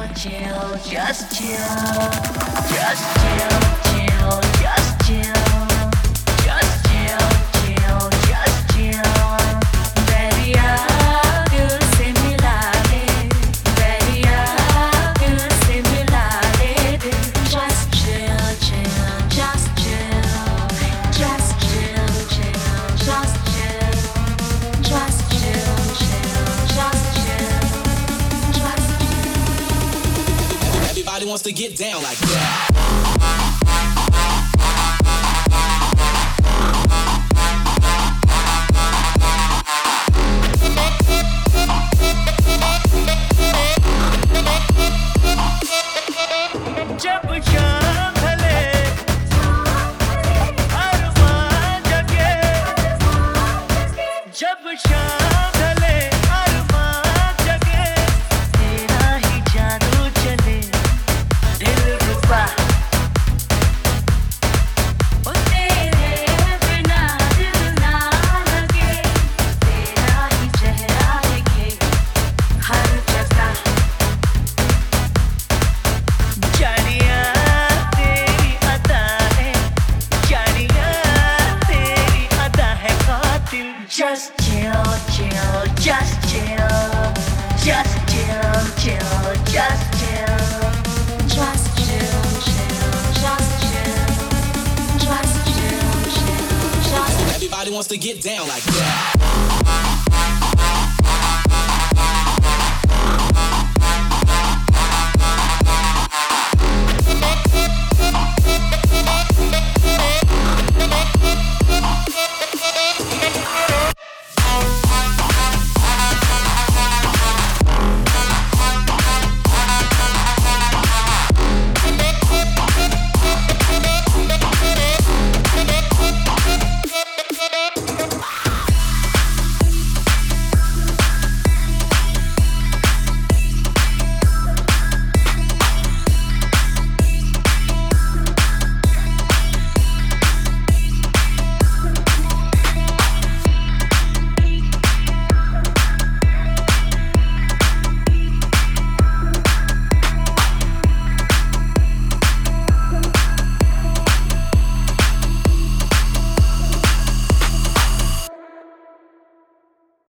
chill, just chill, just chill, chill, just chill, just chill, chill, just chill. Deriya दिल से मिला दे, दरिया दिल से मिला दे दिल. Just chill, chill, just chill, just chill, chill, just chill, just chill, chill, just chill, just chill. Everybody wants to get down like that. जब शाम ढले अरमान जगे जब शाम ढले अरमान जगे तेरा ही जादू चले दिल रुबा ओ तेरे बिना दिल ना लगे तेरा ही चेहरा दिखे हर जगह जानिया तेरी अदा है जानिया तेरी अदा है कातिल Just chill, chill, just chill, just chill, chill, just chill, just chill, chill, just chill, just chill, chill, just. Everybody wants to get down like that.